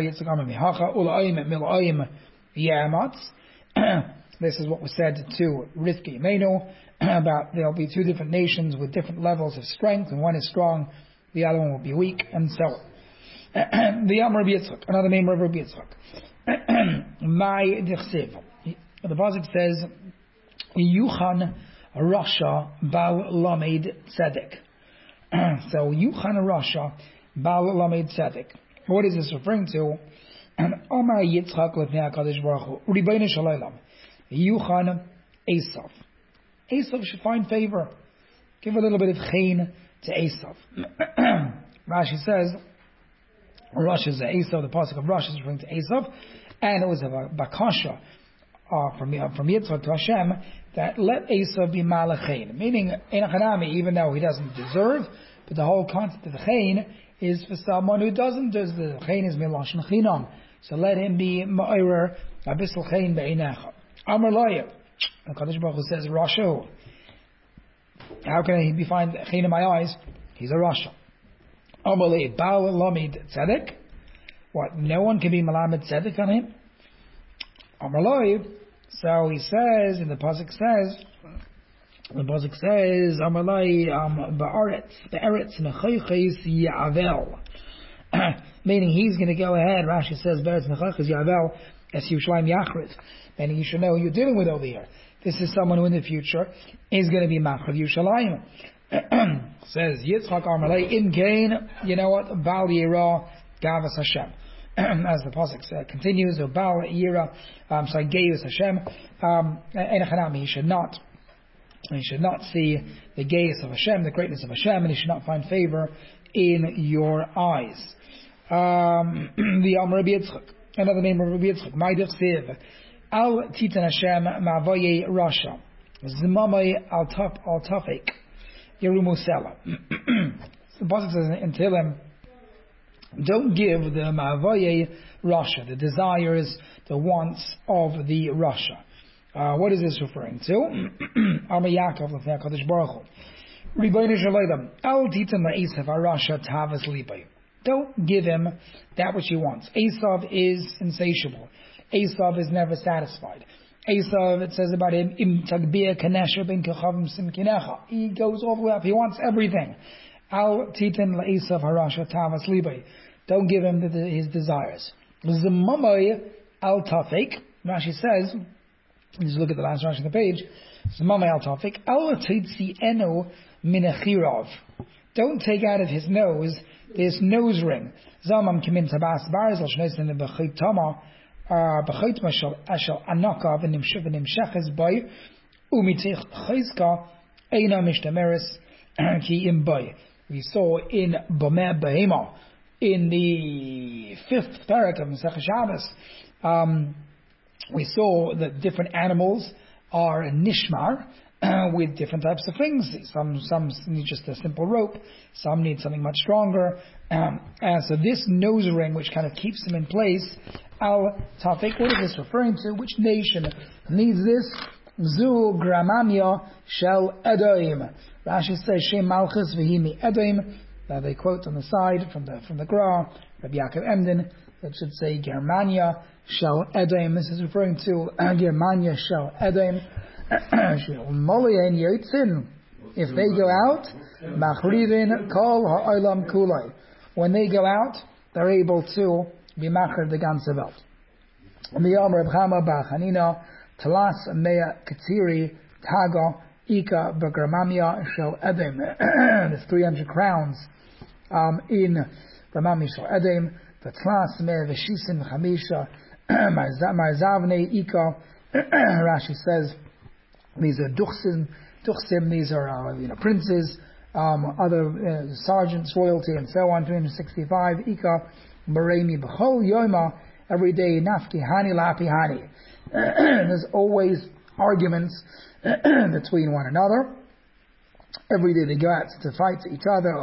this is what was said to Rivka Imenu about there will be two different nations with different levels of strength, and one is strong, the other one will be weak, and so on. The Yom Rabbi Yitzchak, another name of Rabbi Yitzchak. My Dichsev. The pasuk says, Yuchan Rasha Bal Lamed Tzedek. So Yuchan Rasha Bal Lamed Tzedek. What is this referring to? Omar Yitzchak Lefnei HaKadosh Baruch Hu. Ribono Shel Olam. Yuchan Esav. Esav should find favor. Give a little bit of chen to Esav. Rashi says, Rosh is Esav, the pasuk of Rosh is referring to Esav, and it was a bakasha uh, from, uh, from Yitzchak to Hashem that let Esav be malachain, meaning in Hanami, even though he doesn't deserve, but the whole concept of the chain is for someone who doesn't deserve. The chain is milashon chinam, so let him be ma'orer abisal chain be'inecha. Amar Loyev, the Kadosh Baruch Hu says Rasha. How can he be find chain in my eyes? He's a Rasha. Amalei Baal Lamid Tzedek. What? No one can be Malamed Tzedek on him? Amalei. So he says, and the pasuk says, the pasuk says, Amalei um Ba'aretz Ba'aretz Mechoiches Yavel. Meaning he's going to go ahead. Rashi says Ba'aretz Mechoiches Yavel Es Yerushalayim Yachrit. Meaning you should know who you're dealing with over here. This is someone who in the future is going to be Machrav Yerushalayim. Says Yitzchak Amalei in Cain, you know what? Baal Yira Gavas Hashem. As the pasuk uh, continues, so Baal Yira, um, sorry, Gavas Hashem. Um, Enochanami, he should not, he should not see the Gavas of Hashem, the greatness of Hashem, and he should not find favor in your eyes. Um, the Am Rabbi Yitzchak, another name of Rabbi Yitzchak, Ma'idich Siv, Al Titan Hashem Ma'avoye Rasha, Zimamay Al Taf Al Tafik. Yerumusela. The pasuk says in Tehillim, don't give the Ma'avoye Rasha, the desires, the wants of the Rasha. Uh, what is this referring to? Amar Yaakov Lefnei HaKadosh Baruch Hu. Ribono Shel Olam, Al titan la'Esav Rasha tavas libay. Don't give him that which he wants. Esav is insatiable. Esav is never satisfied. Esav, it says about him, Im tagbia kanesha ben kachavim simkinecha. He goes all the way up. He wants everything. Al titan la'Esav harasha tavas libay. Don't give him the, the, his desires. Zimamay al tafik. Rashi says, let's look at the last Rashi on the page. Zimamay al tafik. Al titzi eno minachirav. Don't take out of his nose this nose ring. Zamam kimin tabas baris al shneisen b'chayt tama. B'chayt mashal ashal anaka v'nimshechas bay umitich chayzka eina mishtameres ki im bay. We saw in Bameh Behema in the fifth parak of Masechah Shabbos, um, we saw that different animals are nishmar with different types of things. Some some need just a simple rope. Some need something much stronger. Um, and so this nose ring, which kind of keeps them in place, al tafik, what is this referring to? Which nation needs this? Zu gramamya shel Edoim. Rashi says Shem Malchus v'himi Edoim. Uh, they quote on the side from the from the Gra, Rabbi Yaakov Emden, that should say Germania shel Edoim. This is referring to uh, Germania shel Edoim. If they go out, Machrivin kol ha'olam kulai. When they go out, they're able to be machar the ganze Welt. And the Yom Reb Chama Bar Chanina Talas Mea Katsiri Taga Ika B'Gramamia Shel Edem. There's three hundred crowns um, in Gramamia Shel Edem. The Talas Mea Veshisim Chamisha Marzavne Ika. Rashi says these are duchsim, duchsim. These are uh, you know princes, um, other uh, sergeants, royalty, and so on. three hundred sixty-five Ika Baremi B'Chol Yoma. Every day Nafki Hani Lapi Hani. There's always arguments between one another. Every day they go out to fight each other,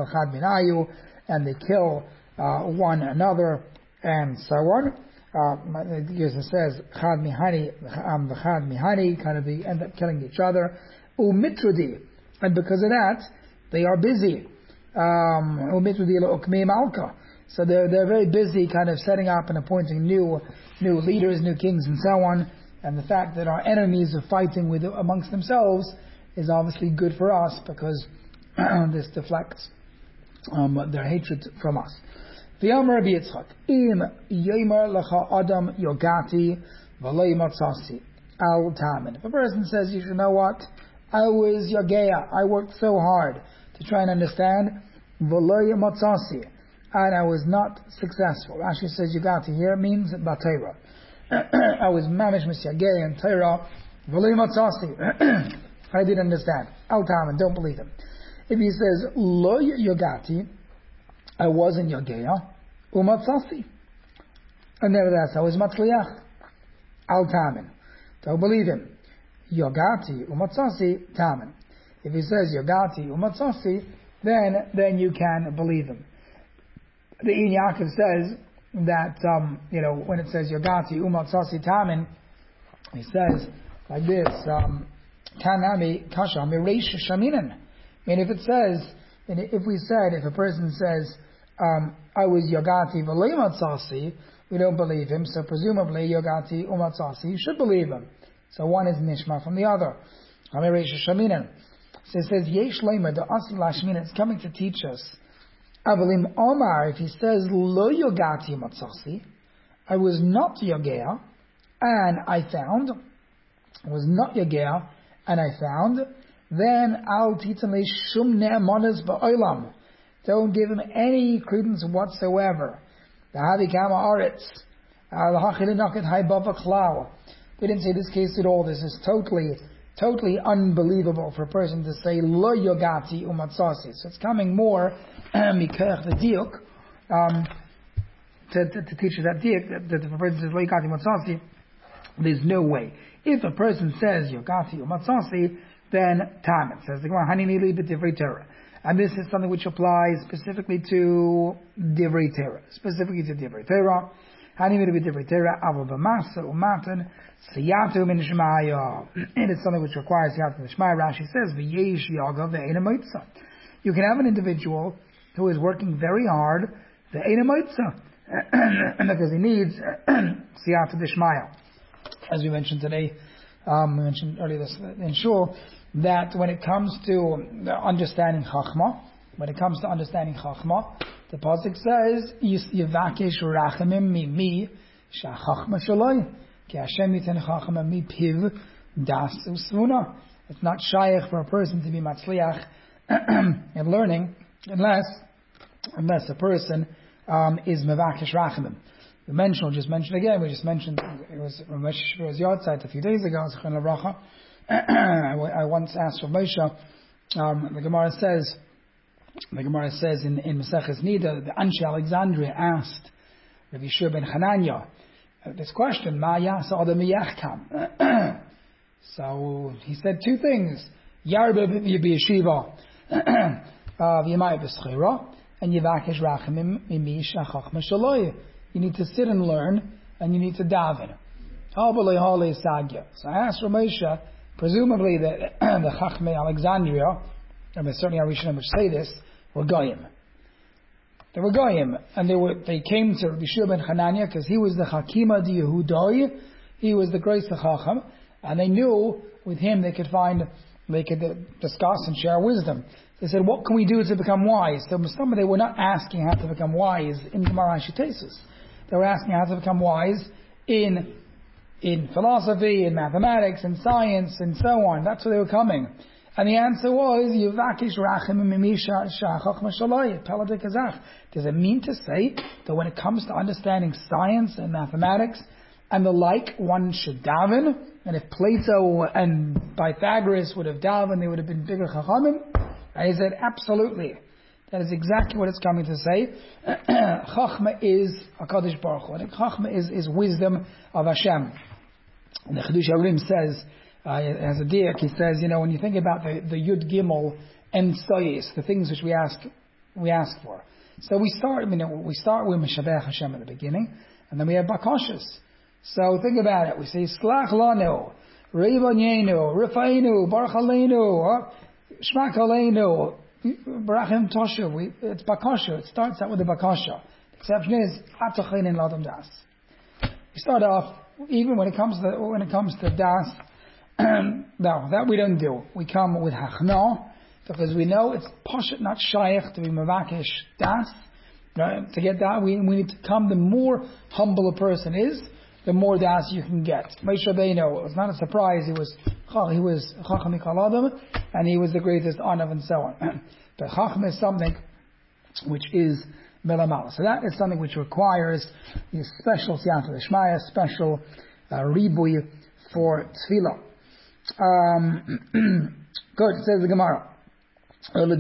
and they kill uh, one another, and so on. Uh, it says Chad Mihani, um, the Chad Mihani, kind of they end up killing each other. Umitrudi, and because of that, they are busy. Umitrudi Ukme Malka. So they're they're very busy, kind of setting up and appointing new new leaders, new kings, and so on. And the fact that our enemies are fighting with amongst themselves is obviously good for us because this deflects um, their hatred from us. V'yamar Rabbi Yitzchak, im yomer lecha adam yogati v'lo matzasi al tamin. If a person says, you should know what, I was yogea, I worked so hard to try and understand v'lo matzasi, and I was not successful. Rashi says yogati here means batera. I was mamish misyagei and Torah v'lo matzasi. I didn't understand. Al tamin, don't believe him. If he says lo yogati, I wasn't Yogeya, umatzasi. And nevertheless, I was matzliach. Al tamin. Don't believe him. Yogati, umatzasi, tamin. If he says Yogati, umatzasi, then, then you can believe him. The Ein Yaakov says that, um, you know, when it says Yogati, umatzasi, tamin, he says like this, um, Kanami kasha mireish shaminan. I mean, if it says, if we said, if a person says, Um, I was Yogati v'lo matzasi, we don't believe him, so presumably Yogati umatzasi, you should believe him. So one is nishma from the other. So it says, Yesh leimer, the asl lashmin, it's coming to teach us. Avalim Omar, if he says, Lo Yogati matzasi, I was not Yogea, and I found, I was not Yogea, and I found, then Al titanli shum ne'emanas ba'olam. Don't give him any credence whatsoever. We didn't say this case at all. This is totally, totally unbelievable for a person to say lo yogati umatzasi. So it's coming more mikach the diuk um, to, to, to teach you that diuk that, that if a person says lo yogati umatzasi, there's no way. If a person says yogati umatzasi, then tam. It says the Gemara hanini li b'divrei Torah. And this is something which applies specifically to Divrei Torah, specifically to Divrei Torah. Hanim to be Divrei Torah, Ava b'masa umatan siyatu min shmaya. It is something which requires siyatu min shmaya. Rashi says v'yesh yaga ve'ena moitza. You can have an individual who is working very hard ve'ena moitza, and because he needs siyatu d'shmaya. As we mentioned today, um, we mentioned earlier this in Shul, that when it comes to understanding Chachma, when it comes to understanding Chachma, the pasuk says, "Yivakesh rachamim mimi shachachma shaloi ki Hashem yiten chachma mi piv das usvuna." It's not shaykh for a person to be matzliach in learning unless unless a person um, is mevakesh rachamim. We mentioned, just mentioned again. We just mentioned it was Ramesh Shapir's yard site a few days ago. I once asked Rav Moshe, um, the Gemara says, the Gemara says in, in Maseches Nida, the Anshe Alexandria asked Rav Yeshua ben Hananya uh, this question, Ma yasa adam yachkam. So he said two things. Yarba b'yeshiva v'yamai b'schira and yivakesh rachamim mimi shachachma shaloy. You need to sit and learn, and you need to daven. So I asked Ramesha, presumably the the Chachmei Alexandria, and certainly our Rishonim which say this, were goyim. They were goyim, and they were they came to Rabbi Shua ben Hanania because he was the Hakima di Yehudai, he was the greatest Chacham, and they knew with him they could find, they could discuss and share wisdom. They said, what can we do to become wise? So some they were not asking how to become wise in Gemara and Shitesis. They were asking how to become wise in in philosophy, in mathematics, in science, and so on. That's where they were coming. And the answer was, Yivakish Rachim Mimisha Shachach Mashalai, Peladik Kazach. Does it mean to say that when it comes to understanding science and mathematics and the like, one should daven? And if Plato and Pythagoras would have davened, they would have been bigger Chachamim? And he said, absolutely. That is exactly what it's coming to say. Chachma is HaKadosh Baruch Hu. And Chachma is, is wisdom of Hashem. And the Chidush HaRim says, uh, as a diak, he says, you know, when you think about the, the Yud Gimel and Soyis, the things which we ask we ask for. So we start, I mean, we start with Meshavech Hashem at the beginning, and then we have Bakashas. So think about it. We say, Slach Lanu, Revanyenu, Rifainu, Baruch Aleinu, Shmak Aleinu, Barachim Tosha. We, it's Bakasha. It starts out with the Bakasha. The exception is, Atachin in Ladam Das. We start off, even when it comes to when it comes to Das, no, that we don't do. We come with Hachna, because we know it's Pashat, not Shaykh, to be Mavakesh Das. Right? To get that, we, we need to come, the more humble a person is, the more Das you can get. Moshe Rabbeinu, it's not a surprise, he was he was Chacham Mikol Adam, and he was the greatest Anav and so on. But Chacham is something which is Melamal. So that is something which requires a special Siyata D'Shmaya, special uh, Ribui for Tefillah. Um, good, says the Gemara. The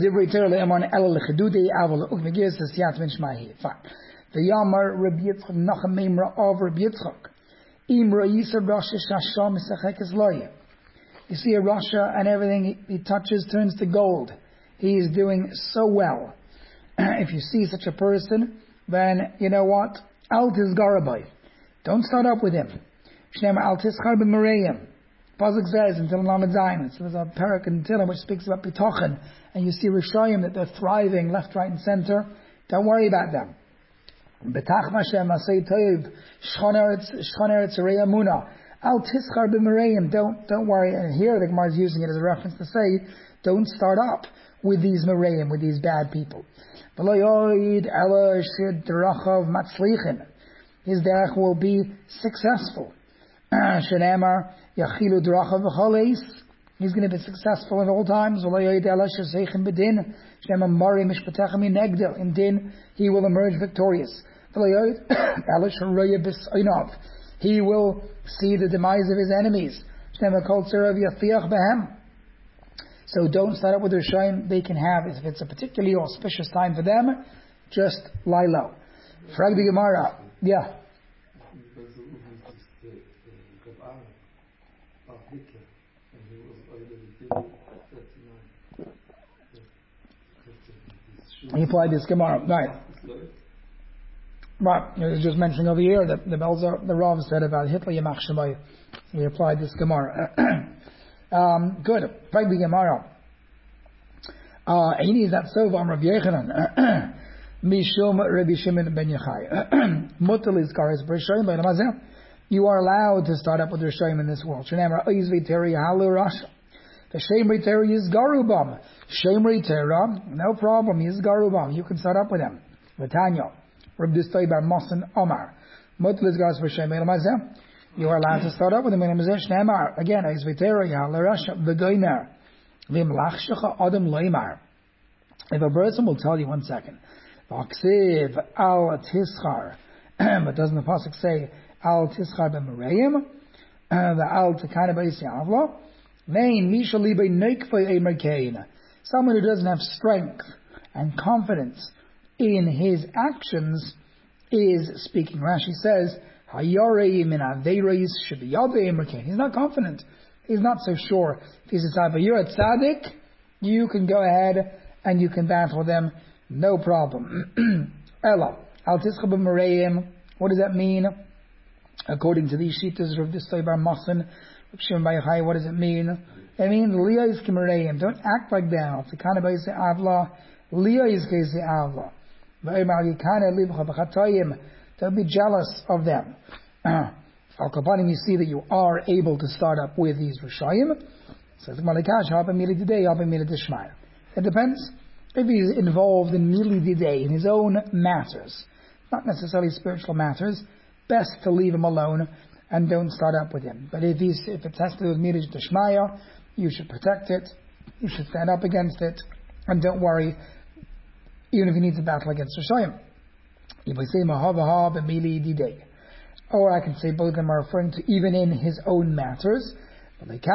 Yamar Rabbi Yitzchak Nachem Memra of Rabbi Yitzchak. Imra Yisra Rasha Shasham Misachekes Loye. You see a Rasha and everything he touches turns to gold. He is doing so well. If you see such a person, then you know what? Al Tizgarabai. Don't start up with him. Shnema Al Tischar B'Merayim. Pasuk says in Tilim Lamed Zayin. So there's a parak in Tilim which speaks about Bitochen, and you see Rishayim that they're thriving left, right, and center. Don't worry about them. Betach Mashem Asay Toiv Shchon Eretz Arei Amuna Al Tischar B'Merayim. Don't don't worry. And here the Gemara is using it as a reference to say, don't start up with these Merayim, with these bad people. His derech will be successful. Shenemar Yachilu Drachav V'Chaleis. He's going to be successful at all times. In din, he will emerge victorious. He will see the demise of his enemies. So don't start up with their shame. They can have, if it's a particularly auspicious time for them, just lie low. Frag the Gemara. Yeah. He applied this Gemara. Right. Right. It was just mentioning over here that the Belzer, the Rav said about Hitler Yamach Shemai. He applied this Gemara. um, good. Frag the Gemara. Aini is that so from Rabbi Yechanan. Mishum Rabbi Shimon ben Yochai. Mutal is Kares B'Rishayim by Namazeh. You are allowed to start up with Rishayim in this world. Shenamar Oizvi Teri Halu Rasha. The Shemri Teri is Garubam. Shemri Tera, no problem, he is Garubam. You can start up with him. Vatanya. Rabbi Distoi Bar Mosen Omar. Mutal is Kares B'Rishayim by Namazeh. You are allowed to start up with him in Namazeh. Shenamar. Again, Oizvi Teri Halu Rasha. V'Goymer. V'Mlach Adam Loimar. If a person will tell you, one second. V'Aksiv Al Tischar. But doesn't the pasuk say Al Tischar b'Merayim? The Al Tekana b'Yisi Avlo? Vein Misha Libe Neikvei Eimer Kain. Someone who doesn't have strength and confidence in his actions is speaking. Rashi says Hayarei min Aveiros Shebiyad Eimer Kain. He's not confident. He's not so sure if he's a tzaddik. But you're a tzaddik, you can go ahead and you can battle them, no problem. Ella, al tischa b'mareim. What does that mean? According to these shittas of this Bar Masan, what does it mean? It means liyais k'mareim. Don't act like them. If the kind of b'yisei avla, liyais k'yisei avla. Don't be jealous of them. Al kapanim, you see that you are able to start up with these Rishayim. Says the Malikash, Habamili today, Habamili Dishmaya. It depends. If he's involved in Mili Didei, in his own matters, not necessarily spiritual matters, best to leave him alone and don't start up with him. But if he's, if it has to do with Mili Dishmaya, you should protect it, you should stand up against it, and don't worry, even if you need to battle against Rishayim. If I say Mahavaha B'Mili Didei. Or I can say both of them are referring to even in his own matters. There is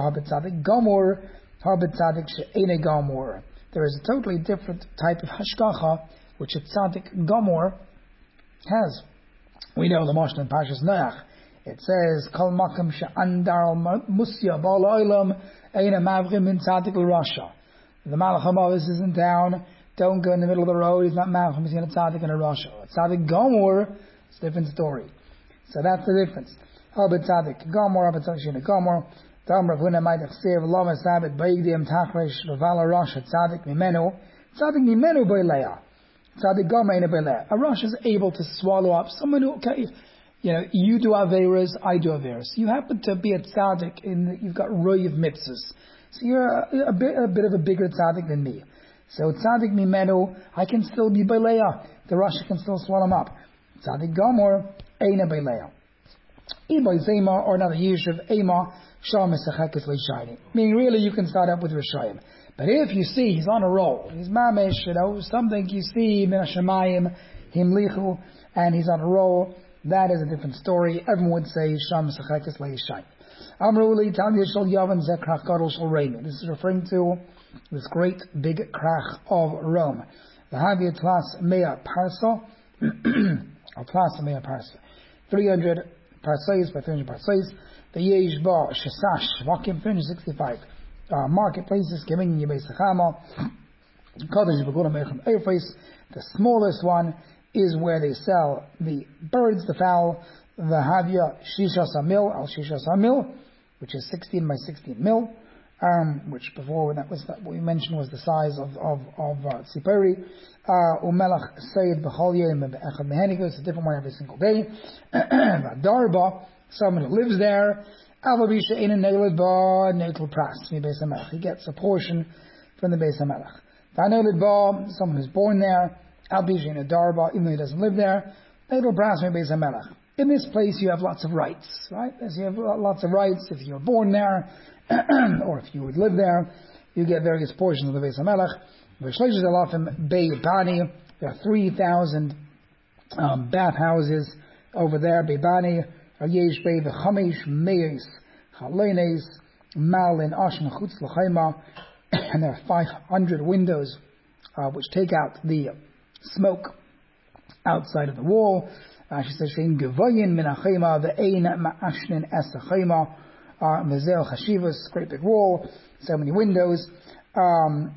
a totally different type of hashgacha which a tzaddik gamor has. We know the Moshe in Parshas Noach. It says, "Kol makam she'andar musya b'al olam eina mavrim min tzaddik l'rasha." The Malach HaMavis is in town. Don't go in the middle of the road. He's not mavrim. He's in a tzaddik and a rasha. A tzaddik gamor, it's a different story. So that's the difference. Habit tzaddik gamor, habit tzaddik shina gamor. Dam Rav Huna Maidach Sev Lama Sabit Baigdim Tachresh Ravala Rasha Tzaddik Mimenu Tzaddik Mimenu Beilea Tzaddik Gamor Eina Beilea. A Rasha is able to swallow up someone who, okay, you know, you do Averas, I do Averas. You happen to be a tzaddik in you've got roy of mitzvahs, so you're a, a bit a bit of a bigger tzaddik than me. So tzaddik Mimenu, I can still be Beilea. The Rasha can still swallow him up. Tzaddik Gamor Eina Beilea. Ibai Zema or another Yishuv Ema. Meaning, really, you can start up with Rishayim. But if you see he's on a roll, he's mamish, you know, something you see, min hashamayim, himlichu, and he's on a roll, that is a different story. Everyone would say, Sham Sechekes Leishayim. Amruli, Tam Yishal Yavan Zekrach Gadol Shal Reimi. This is referring to this great big krach of Rome. The Havia Tlas Mea Parsa, or Tlas Mea Parsa. three hundred parsais by three hundred parsais. The Yesh Ba Shesash Vakim three hundred sixty-five uh, marketplaces giving you Beisachama Kodesh Begulam Echem Eirface. The smallest one is where they sell the birds, the fowl, the Havia Shisha Samil Al Shisha Samil, which is sixteen by sixteen mil, um, which before that was that what we mentioned was the size of of of uh, Tzipori. Umelach Sayyid B'Cholye Echad Mehenikus, it's a different one every single day. Darba. Someone who lives there, he gets a portion from the Beis HaMelech. Someone who's born there, even though he doesn't live there, in this place you have lots of rights, right? As you have lots of rights, if you're born there, or if you would live there, you get various portions of the Beis HaMelech. There are three thousand um, bathhouses over there, Beibani. And there are five hundred windows uh, which take out the smoke outside of the wall. Uh, she says, great big wall, so many windows. Um,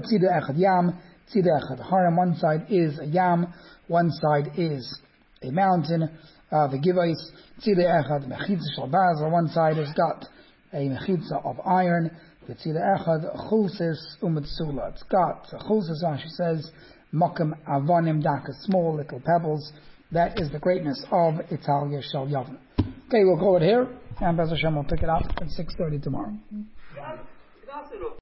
one side is a yam, one side is a mountain. Uh, the Givais, Tzidei Echad, Mechitza Shal Bazel, one side has got a Mechitza of iron, the Tzidei Echad, Chulsis Umetzula. It's got a Chulsis, she says, Mokum Avanim Daka, small little pebbles. That is the greatness of Italia Shal Yavin. Okay, we'll call it here, and Bez Hashem will pick it up at six thirty tomorrow.